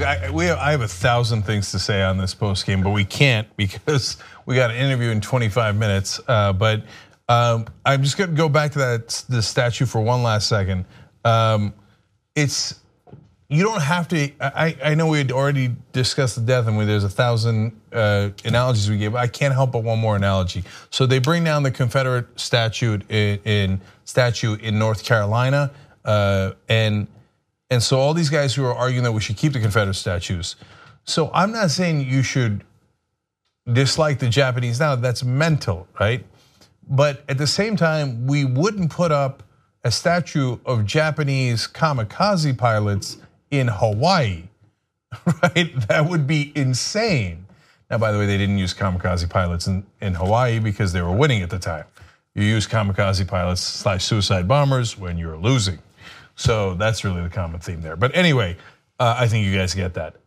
I have 1,000 things to say on this post game, but we can't because we got an interview in 25 minutes. But I'm just going to go back to the statue for one last second. You don't have to. I know we had already discussed the death, and there's 1,000 analogies we gave. I can't help but one more analogy. So they bring down the Confederate statue in North Carolina, and so all these guys who are arguing that we should keep the Confederate statues. So I'm not saying you should dislike the Japanese now. That's mental, right? But at the same time, we wouldn't put up a statue of Japanese kamikaze pilots in Hawaii, right? That would be insane. Now, by the way, they didn't use kamikaze pilots in Hawaii because they were winning at the time. You use kamikaze pilots / suicide bombers when you're losing. So that's really the common theme there. But anyway, I think you guys get that.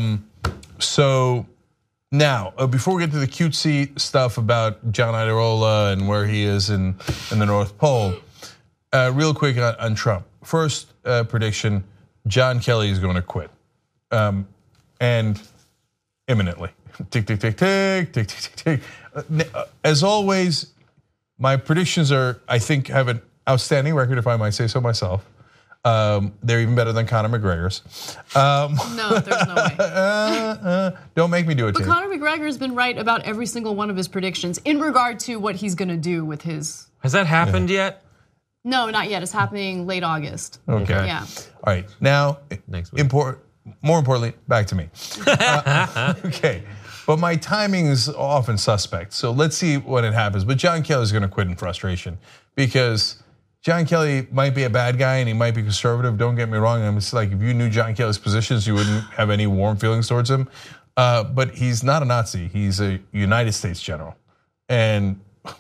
So now, before we get to the cutesy stuff about John Iadarola and where he is in the North Pole, real quick on Trump. First prediction, John Kelly is going to quit. And imminently. Tick, tick, tick, tick, tick, tick, tick, tick. As always, my predictions I think, have an outstanding record, if I might say so myself. They're even better than Conor McGregor's. No, there's no way. Don't make me do it. But Conor McGregor has been right about every single one of his predictions in regard to what he's going to do with his. Has that happened yet? No, not yet. It's happening late August. Okay. Yeah. All right. Now, next week. More importantly, back to me. Okay. But my timing is often suspect. So let's see when it happens. But John Kelly is going to quit in frustration because John Kelly might be a bad guy and he might be conservative. Don't get me wrong. It's like if you knew John Kelly's positions, you wouldn't have any warm feelings towards him. But he's not a Nazi. He's a United States general. And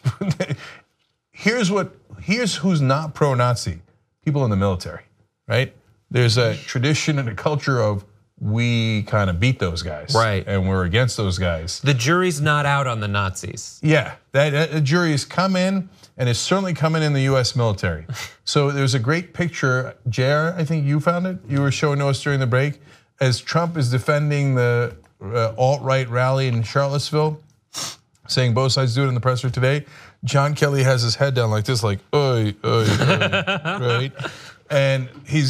here's who's not pro-Nazi: people in the military, right? There's a tradition and a culture of we kind of beat those guys, right? And we're against those guys. The jury's not out on the Nazis. Yeah, that jury's come in, and it's certainly coming in the U.S. military. So there's a great picture, JR, I think you found it. You were showing to us during the break as Trump is defending the alt-right rally in Charlottesville, saying both sides do it in the presser today. John Kelly has his head down like this, like, oy, right? And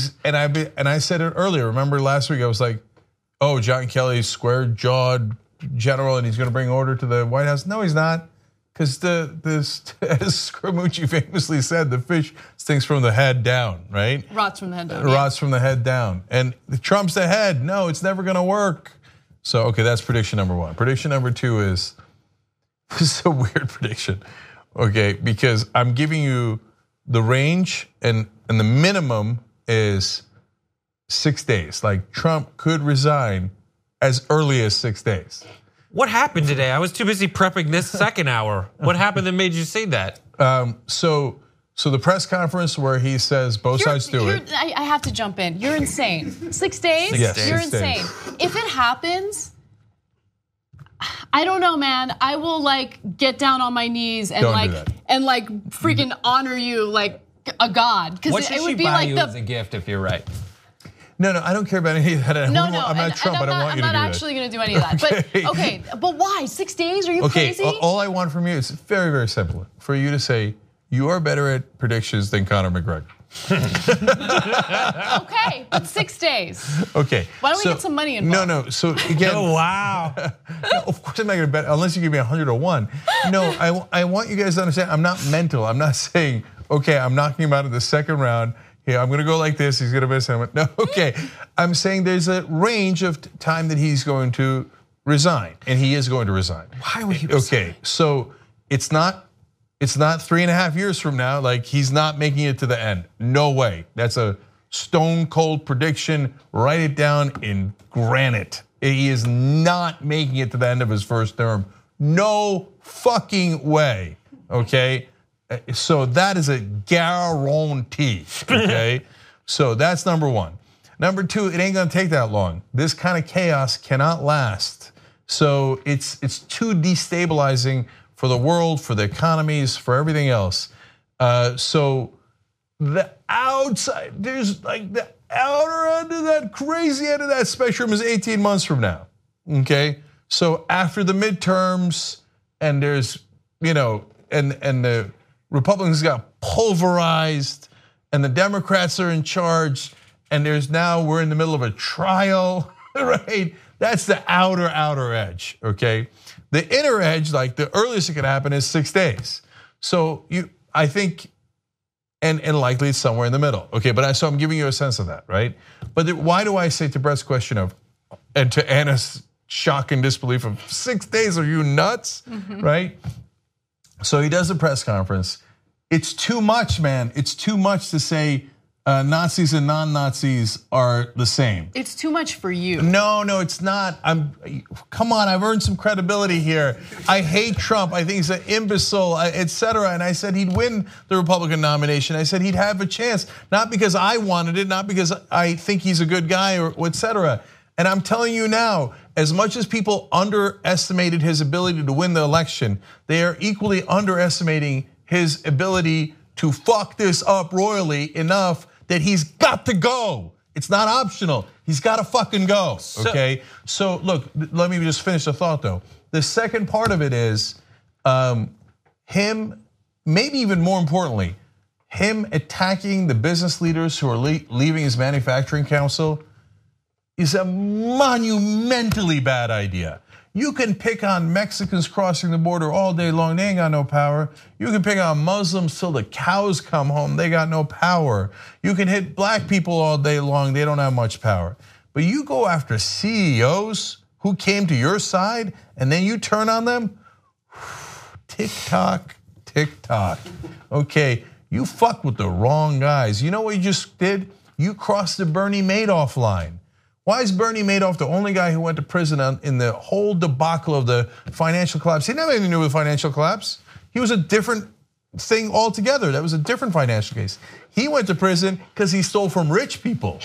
I said it earlier. Remember last week I was like, oh, John Kelly's square-jawed general and he's going to bring order to the White House. No, he's not, because as Scaramucci famously said, the fish stinks from the head down, right? Rots from the head down. Rots from the head down. And Trump's the head. No, it's never going to work. So okay, that's prediction number one. Prediction number two is, this is a weird prediction, okay, because I'm giving you the range and the minimum is 6 days. Like Trump could resign as early as 6 days. What happened today? I was too busy prepping this second hour. What happened that made you say that? So the press conference where he says both sides do it. I have to jump in. You're insane. 6 days? Yes, You're 6 days. insane. If it happens, I don't know, man. I will get down on my knees and freaking honor you like a god. What should she buy you as a gift if you're right? No, I don't care about any of that. No, I'm not Trump. I don't want you to do that. I'm not actually going to do any of that. But why? 6 days? Are you crazy? All I want from you is very, very simple. For you to say you are better at predictions than Conor McGregor. Okay, but 6 days. Okay. Why don't we get some money involved? No. So again, oh wow. No, of course I'm not going to bet unless you give me 100-1. No, I want you guys to understand. I'm not mental. I'm not saying okay, I'm knocking him out of the second round. Here, I'm going to go like this. He's going to miss him. No, okay. I'm saying there's a range of time that he's going to resign, and he is going to resign. Why would he resign? Okay, so it's not 3.5 years from now. Like he's not making it to the end. No way. That's a stone cold prediction. Write it down in granite. He is not making it to the end of his first term. No fucking way. Okay. So that is a guarantee, okay? So that's number one. Number two, it ain't gonna take that long. This kind of chaos cannot last. So it's too destabilizing for the world, for the economies, for everything else. So the outside, there's like the outer end of that crazy end of that spectrum is 18 months from now. Okay, so after the midterms, and there's and the Republicans got pulverized, and the Democrats are in charge, and we're in the middle of a trial, right? That's the outer edge. Okay, the inner edge, like the earliest it could happen, is 6 days. So I think. And likely it's somewhere in the middle. Okay, but so I'm giving you a sense of that, right? But why do I say to Brett's question and to Anna's shock and disbelief of 6 days, are you nuts, right? So he does a press conference. It's too much, man. It's too much to say Nazis and non-Nazis are the same. It's too much for you. No, it's not. Come on, I've earned some credibility here. I hate Trump. I think he's an imbecile, etc. And I said he'd win the Republican nomination. I said he'd have a chance, not because I wanted it, not because I think he's a good guy or etc. And I'm telling you now, as much as people underestimated his ability to win the election, they are equally underestimating his ability to fuck this up royally enough that he's got to go. It's not optional. He's got to fucking go. Okay. So look, let me just finish the thought though. The second part of it is him, maybe even more importantly, him attacking the business leaders who are leaving his manufacturing council is a monumentally bad idea. You can pick on Mexicans crossing the border all day long, they ain't got no power. You can pick on Muslims till the cows come home, they got no power. You can hit black people all day long, they don't have much power. But you go after CEOs who came to your side and then you turn on them, tick tock, tick tock. Okay, you fuck with the wrong guys. You know what you just did? You crossed the Bernie Madoff line. Why is Bernie Madoff the only guy who went to prison in the whole debacle of the financial collapse? He never had anything to do with financial collapse. He was a different thing altogether. That was a different financial case. He went to prison because he stole from rich people.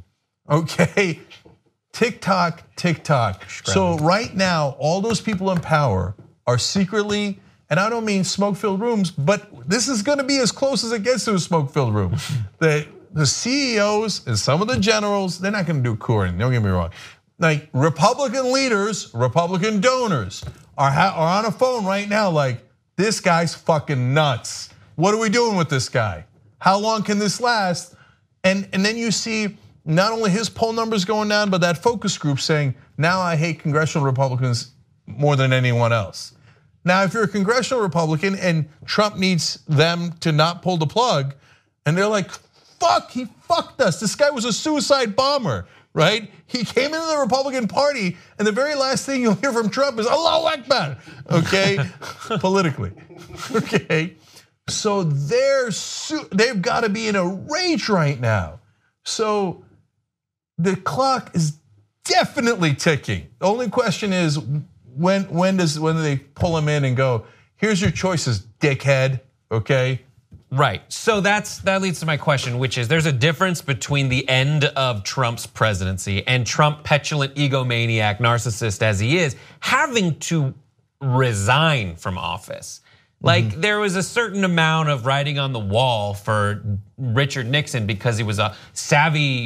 Okay, tick-tock, tick-tock. So right now, all those people in power are secretly, and I don't mean smoke-filled rooms, but this is gonna be as close as it gets to a smoke-filled room. The CEOs and some of the generals, they're not gonna do courting, don't get me wrong. Like Republican leaders, Republican donors are on a phone right now like, this guy's fucking nuts. What are we doing with this guy? How long can this last? And then you see not only his poll numbers going down, but that focus group saying, now I hate congressional Republicans more than anyone else. Now, if you're a congressional Republican and Trump needs them to not pull the plug, and they're like, fuck, he fucked us. This guy was a suicide bomber, right? He came into the Republican Party, and the very last thing you'll hear from Trump is Allahu Akbar, okay? Politically, okay? So they've got to be in a rage right now. So the clock is definitely ticking. The only question is, when do they pull him in and go, here's your choices, dickhead, okay? Right, so that leads to my question, which is there's a difference between the end of Trump's presidency and Trump, petulant egomaniac, narcissist as he is, having to resign from office. Like there was a certain amount of writing on the wall for Richard Nixon because he was a savvy,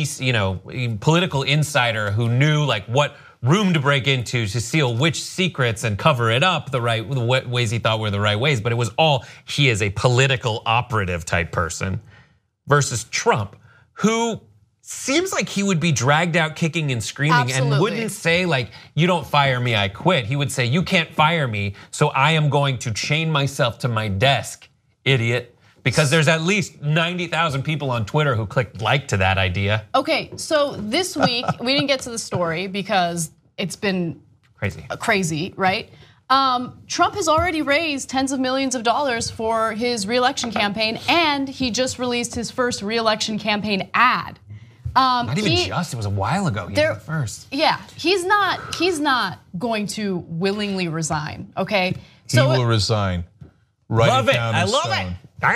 political insider who knew like what room to break into to seal which secrets and cover it up the ways he thought were the right ways. But it was all, he is a political operative type person versus Trump, who seems like he would be dragged out kicking and screaming. Absolutely. And wouldn't say like, you don't fire me, I quit. He would say, you can't fire me, so I am going to chain myself to my desk, idiot. Because there's at least 90,000 people on Twitter who clicked like to that idea. Okay, so this week, we didn't get to the story because it's been crazy, right? Trump has already raised tens of millions of dollars for his re-election campaign, and he just released his first re-election campaign ad. Not even just, it was a while ago, he did it first. Yeah, he's not going to willingly resign, okay? He will resign. Love it, I love it.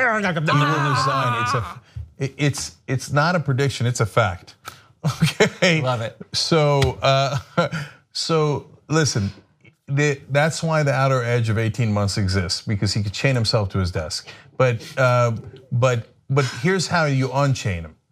It's not a prediction, it's a fact. Okay. Love it. So listen, that's why the outer edge of 18 months exists, because he could chain himself to his desk. But here's how you unchain him,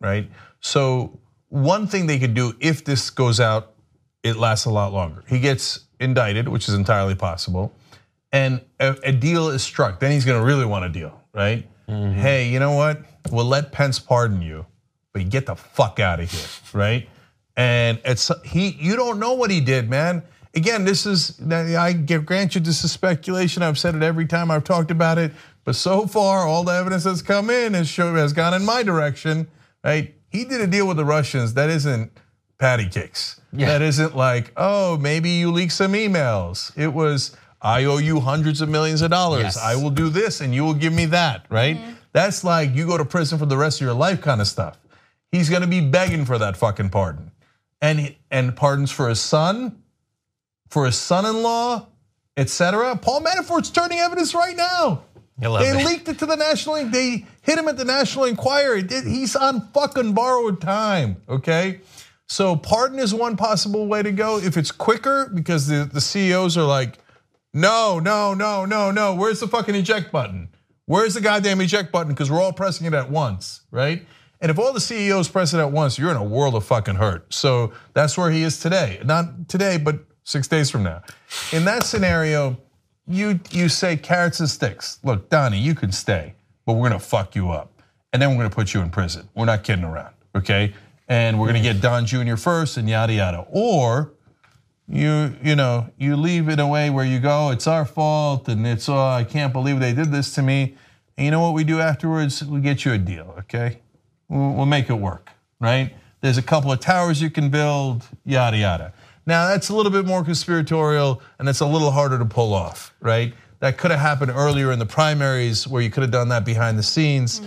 right? So one thing they could do if this goes out, it lasts a lot longer. He gets indicted, which is entirely possible, and a deal is struck. Then he's gonna really want a deal, right? Hey, you know what? We'll let Pence pardon you, but you get the fuck out of here, right? And you don't know what he did, man. Again, I grant you this is speculation. I've said it every time I've talked about it, but so far all the evidence that's come in has gone in my direction, right? He did a deal with the Russians that isn't patty cakes. Yeah. That isn't like, oh, maybe you leaked some emails. It was, I owe you hundreds of millions of dollars. Yes. I will do this and you will give me that, right? That's like you go to prison for the rest of your life kind of stuff. He's gonna be begging for that fucking pardon. And pardons for his son, for his son-in-law, etc. Paul Manafort's turning evidence right now. They leaked it to the National, they hit him at the National Enquirer. He's on fucking borrowed time, okay? So pardon is one possible way to go. If it's quicker, because the CEOs are like, no, where's the fucking eject button? Where's the goddamn eject button? Because we're all pressing it at once, right? And if all the CEOs press it at once, you're in a world of fucking hurt. So that's where he is today. Not today, but 6 days from now. In that scenario, you say carrots and sticks. Look, Donnie, you can stay, but we're gonna fuck you up. And then we're gonna put you in prison. We're not kidding around, okay? And we're gonna get Don Jr. first and yada yada. Or you leave in a way where you go, it's our fault and it's, oh, I can't believe they did this to me. And you know what we do afterwards? We get you a deal, okay? We'll make it work, right? There's a couple of towers you can build, yada, yada. Now, that's a little bit more conspiratorial, and that's a little harder to pull off, right? That could have happened earlier in the primaries where you could have done that behind the scenes.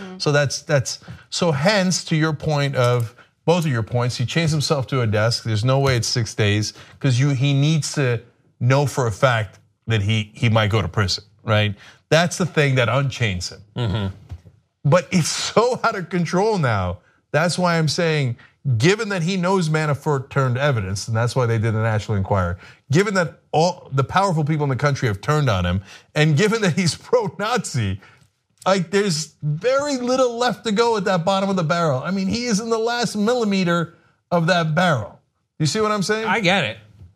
So hence, to your point of, both of your points, he chains himself to a desk. There's no way it's 6 days, because he needs to know for a fact that he might go to prison, right? That's the thing that unchains him. But it's so out of control now. That's why I'm saying, given that he knows Manafort turned evidence, and that's why they did the National Enquirer, given that all the powerful people in the country have turned on him, and given that he's pro-Nazi, like there's very little left to go at that bottom of the barrel. I mean, he is in the last millimeter of that barrel. You see what I'm saying? I get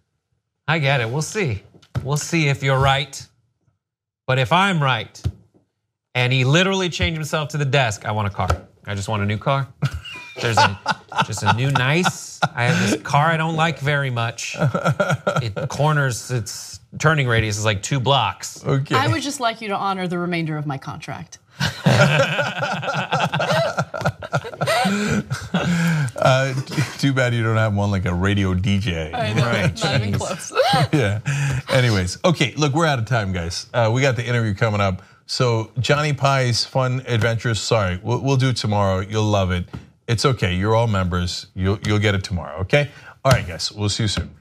it. We'll see. We'll see if you're right. But if I'm right, and he literally changed himself to the desk, I want a car. I just want a new car. There's just a new nice. I have this car I don't like very much. It corners, its turning radius is like 2 blocks. Okay. I would just like you to honor the remainder of my contract. Too bad you don't have one like a radio DJ. I know, right. Not even close. Yeah. Anyways, okay, look, we're out of time, guys. We got the interview coming up. So Johnny Pie's Fun Adventures, sorry, we'll do it tomorrow. You'll love it. It's okay, you're all members. You'll get it tomorrow, okay? All right, guys, we'll see you soon.